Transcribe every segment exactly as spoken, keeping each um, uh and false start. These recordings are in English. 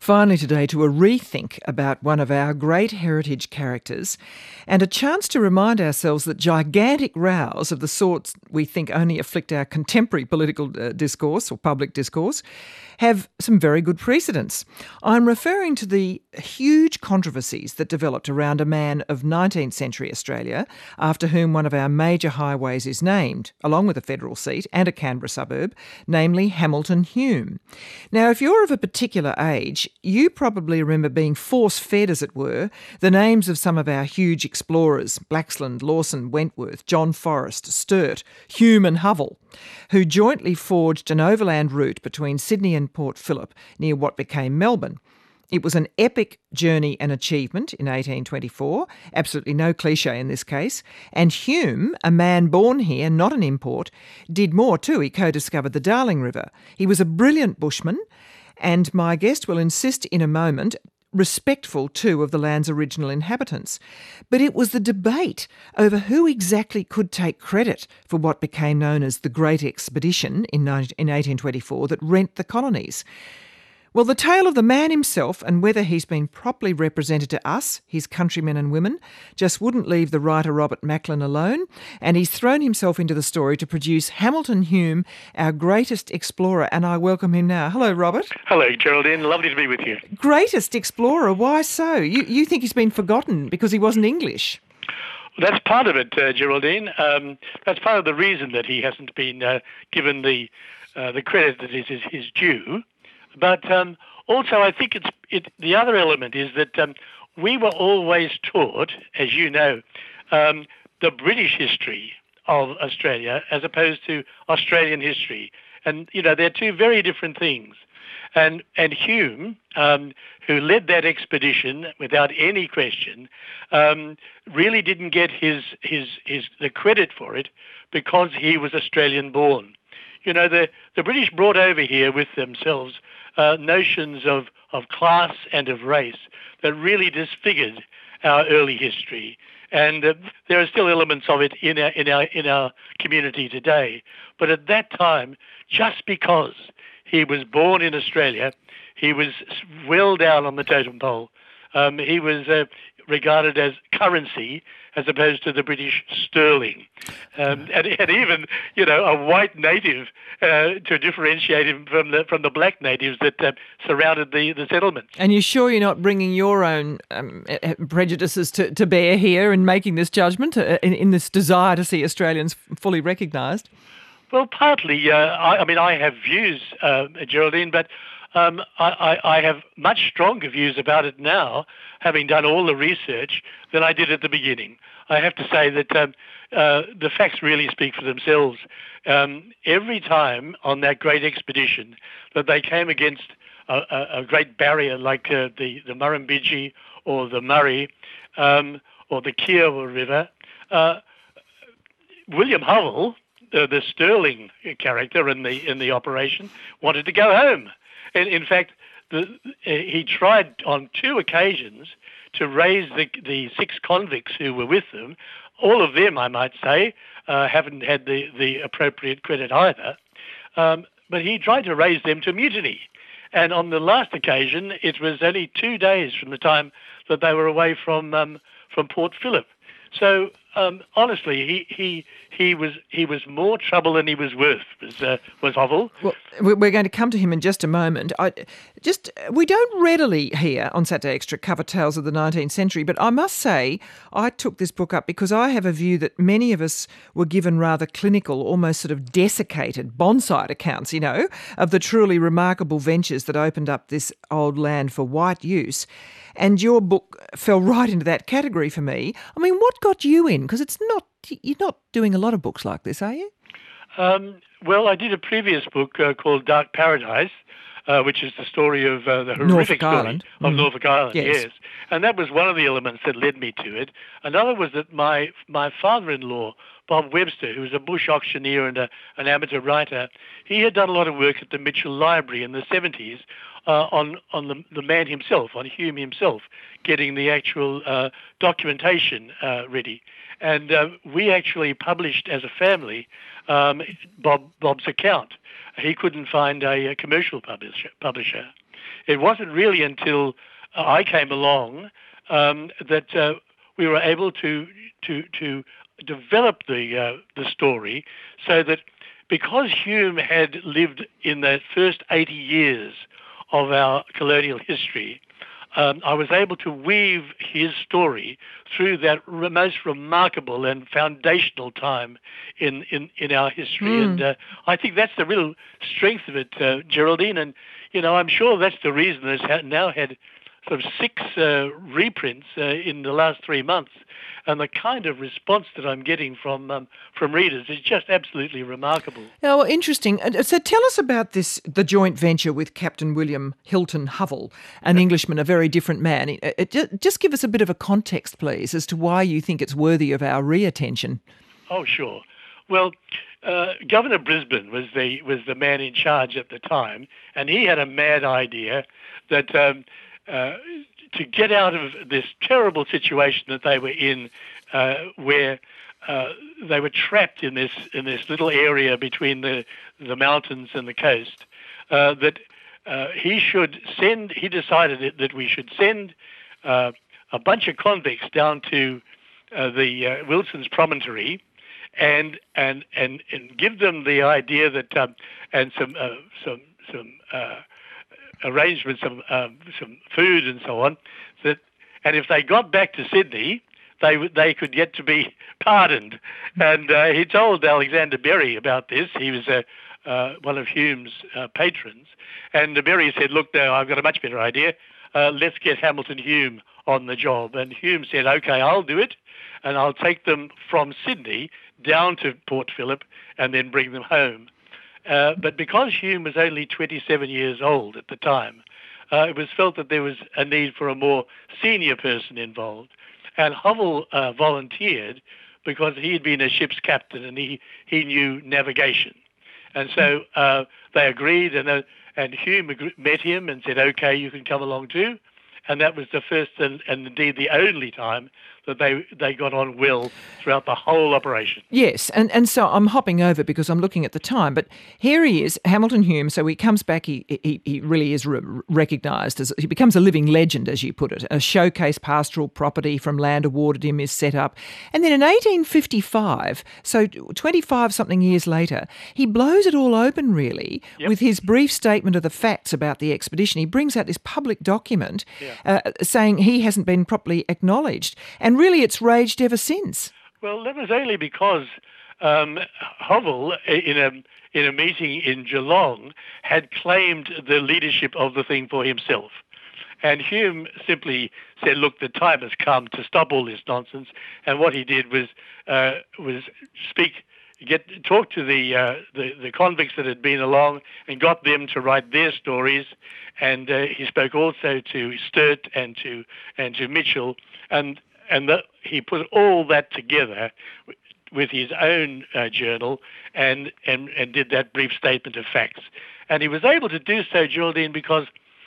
Finally today to a rethink about one of our great heritage characters and a chance to remind ourselves that gigantic rows of the sorts we think only afflict our contemporary political uh, discourse or public discourse have some very good precedents. I'm referring to the huge controversies that developed around a man of nineteenth century Australia after whom one of our major highways is named, along with a federal seat and a Canberra suburb, namely Hamilton Hume. Now, if you're of a particular age, you probably remember being force-fed, as it were, the names of some of our huge explorers, Blaxland, Lawson, Wentworth, John Forrest, Sturt, Hume and Hovell, who jointly forged an overland route between Sydney and Port Phillip near what became Melbourne. It was an epic journey and achievement in eighteen twenty-four, absolutely no cliche in this case, and Hume, a man born here, not an import, did more too. He co-discovered the Darling River. He was a brilliant bushman, and my guest will insist in a moment, respectful too of the land's original inhabitants. But it was the debate over who exactly could take credit for what became known as the Great Expedition in eighteen twenty-four that rent the colonies. Well, the tale of the man himself and whether he's been properly represented to us, his countrymen and women, just wouldn't leave the writer Robert Macklin alone, and he's thrown himself into the story to produce Hamilton Hume, our greatest explorer, and I welcome him now. Hello, Robert. Hello, Geraldine. Lovely to be with you. Greatest explorer? Why so? You, you think he's been forgotten because he wasn't English? Well, that's part of it, uh, Geraldine. Um, that's part of the reason that he hasn't been uh, given the uh, the credit that is his, his due. But um, also, I think it's it, the other element is that um, we were always taught, as you know, um, the British history of Australia as opposed to Australian history. And, you know, they're two very different things. And and Hume, um, who led that expedition without any question, um, really didn't get his, his, his the credit for it because he was Australian born. You know, the, the British brought over here with themselves uh, notions of, of class and of race that really disfigured our early history. And uh, there are still elements of it in our, in our, in our community today. But at that time, just because he was born in Australia, he was well down on the totem pole. Um, he was uh, regarded as currency as opposed to the British sterling. Um, and, and even, you know, a white native uh, to differentiate him from the from the black natives that uh, surrounded the, the settlements. And you're sure you're not bringing your own um, prejudices to, to bear here and making this judgment uh, in, in this desire to see Australians fully recognised? Well, partly. Uh, I, I mean, I have views, uh, Geraldine, but um, I, I, I have much stronger views about it now, having done all the research, than I did at the beginning. I have to say that um, uh, the facts really speak for themselves. Um, every time on that great expedition that they came against a, a, a great barrier like uh, the, the Murrumbidgee or the Murray um, or the Kiowa River, uh, William Hovell, Uh, the Sterling character in the in the operation, wanted to go home. And in fact, the, uh, he tried on two occasions to raise the the six convicts who were with them. All of them, I might say, uh, haven't had the, the appropriate credit either. Um, but he tried to raise them to mutiny. And on the last occasion, it was only two days from the time that they were away from um, from Port Phillip. So um, honestly, he, he he was he was more trouble than he was worth. Was uh, was Hovell. Well, we're going to come to him in just a moment. I just we don't readily here on Saturday Extra cover tales of the nineteenth century, but I must say I took this book up because I have a view that many of us were given rather clinical, almost sort of desiccated bonsai accounts, you know, of the truly remarkable ventures that opened up this old land for white use. And your book fell right into that category for me. I mean, what got you in? Because it's not you're not doing a lot of books like this, are you? Um, well, I did a previous book uh, called Dark Paradise, uh, which is the story of uh, the horrific Norfolk story Island. of Mm. Norfolk Island. Yes. Yes, and that was one of the elements that led me to it. Another was that my my father-in-law, Bob Webster, who was a bush auctioneer and a, an amateur writer, he had done a lot of work at the Mitchell Library in the seventies uh, on on the, the man himself, on Hume himself, getting the actual uh, documentation uh, ready. And uh, we actually published as a family um, Bob Bob's account. He couldn't find a, a commercial publisher. publisher. It wasn't really until I came along um, that uh, we were able to to to develop the uh, the story, so that because Hume had lived in the first eighty years of our colonial history, um, I was able to weave his story through that re- most remarkable and foundational time in, in, in our history. Mm. And uh, I think that's the real strength of it, uh, Geraldine. And, you know, I'm sure that's the reason it's ha- now had sort of six uh, reprints uh, in the last three months. And the kind of response that I'm getting from um, from readers is just absolutely remarkable. Oh, well, interesting. Uh, So tell us about this, the joint venture with Captain William Hilton Hovell, an Englishman, a very different man. It, it, ju- just give us a bit of a context, please, as to why you think it's worthy of our re-attention. Oh, sure. Well, uh, Governor Brisbane was the was the man in charge at the time, and he had a mad idea that um, uh, to get out of this terrible situation that they were in, uh, where uh, they were trapped in this in this little area between the the mountains and the coast, uh, that uh, he should send. He decided it, that we should send uh, a bunch of convicts down to uh, the uh, Wilson's Promontory, and and and and give them the idea that um, and some uh, some some. Uh, arrangements, some um, some food and so on, that and if they got back to Sydney, they would they could get to be pardoned. And uh, he told Alexander Berry about this. He was a uh, one of Hume's uh, patrons, and Berry said, "Look, now I've got a much better idea. Uh, let's get Hamilton Hume on the job." And Hume said, "Okay, I'll do it, and I'll take them from Sydney down to Port Phillip and then bring them home." Uh, but because Hume was only twenty-seven years old at the time, uh, it was felt that there was a need for a more senior person involved. And Hovell uh, volunteered because he had been a ship's captain and he, he knew navigation. And so uh, they agreed, and, uh, and Hume ag- met him and said, "Okay, you can come along too." And that was the first and, and indeed the only time that they they got on well throughout the whole operation. Yes, and, and so I'm hopping over because I'm looking at the time, but here he is, Hamilton Hume, so he comes back, he he, he really is re- recognised as, he becomes a living legend, as you put it. A showcase pastoral property from land awarded him is set up. And then in eighteen fifty-five, so twenty-five-something years later, he blows it all open, really, Yep. with his brief statement of the facts about the expedition. He brings out this public document Yeah. uh, saying he hasn't been properly acknowledged. And really, it's raged ever since. Well, that was only because um, Hovell, in a in a meeting in Geelong, had claimed the leadership of the thing for himself. And Hume simply said, "Look, the time has come to stop all this nonsense." And what he did was uh, was speak, get talk to the, uh, the the convicts that had been along and got them to write their stories. And uh, he spoke also to Sturt and to and to Mitchell, and and the, he put all that together with his own uh, journal and, and and did that brief statement of facts. And he was able to do so, Geraldine, because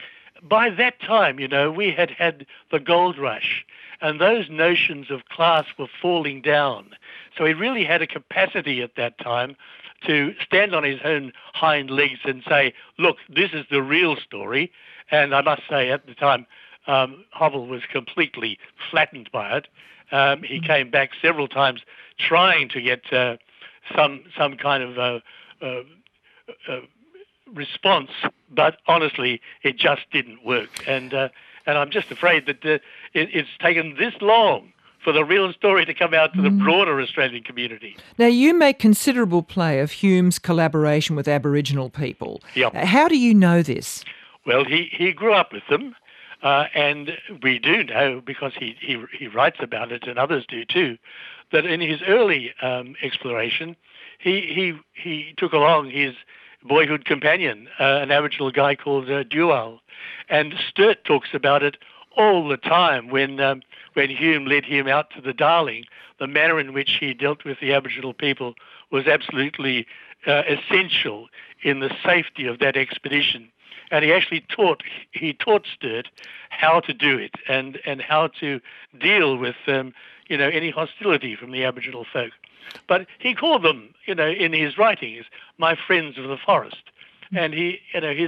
by that time, you know, we had had the gold rush, and those notions of class were falling down. So he really had a capacity at that time to stand on his own hind legs and say, "Look, this is the real story." And I must say, at the time, um, Hovell was completely flattened by it. Um, he came back several times trying to get uh, some some kind of uh, uh, uh, response, but honestly, it just didn't work. And uh, and I'm just afraid that uh, it, it's taken this long for the real story to come out to the broader Australian community. Now, you make considerable play of Hume's collaboration with Aboriginal people. Yep. Uh, How do you know this? Well, he, he grew up with them, uh, and we do know, because he, he he writes about it, and others do too, that in his early um, exploration, he, he he took along his boyhood companion, uh, an Aboriginal guy called uh, Dual, and Sturt talks about it all the time when um, when Hume led him out to the Darling. The manner in which he dealt with the Aboriginal people was absolutely uh, essential in the safety of that expedition. And he actually taught he taught Sturt how to do it and, and how to deal with um, you know any hostility from the Aboriginal folk. But he called them, you know, in his writings, my friends of the forest. And he, you know, his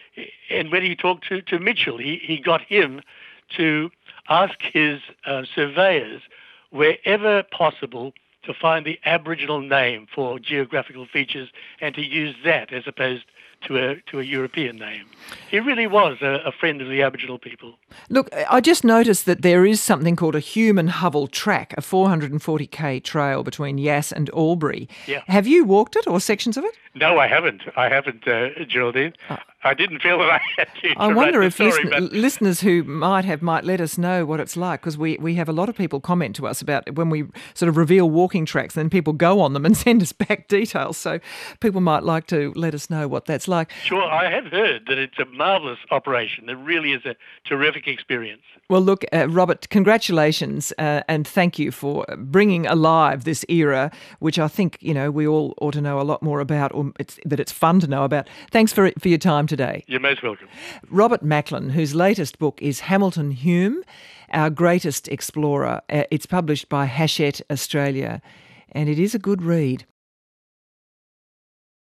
and when he talked to, to Mitchell, he, he got him to ask his uh, surveyors wherever possible to find the Aboriginal name for geographical features and to use that as opposed to a to a European name. He really was a, a friend of the Aboriginal people. Look, I just noticed that there is something called a human hovel track, a four hundred forty k trail between Yass and Albury. Yeah. Have you walked it or sections of it? No, I haven't. I haven't, uh, Geraldine. Oh. I didn't feel that I had to. I to wonder write if the story, listen- but... listeners who might have might let us know what it's like, because we, we have a lot of people comment to us about when we sort of reveal walking tracks, and then people go on them and send us back details. So people might like to let us know what that's like. Sure, I have heard that it's a marvellous operation. It really is a terrific experience. Well, look, uh, Robert, congratulations uh, and thank you for bringing alive this era, which I think, you know, we all ought to know a lot more about, or it's, that it's fun to know about. Thanks for for your time today. You're most welcome. Robert Macklin, whose latest book is Hamilton Hume, Our Greatest Explorer. Uh, it's published by Hachette Australia, and it is a good read.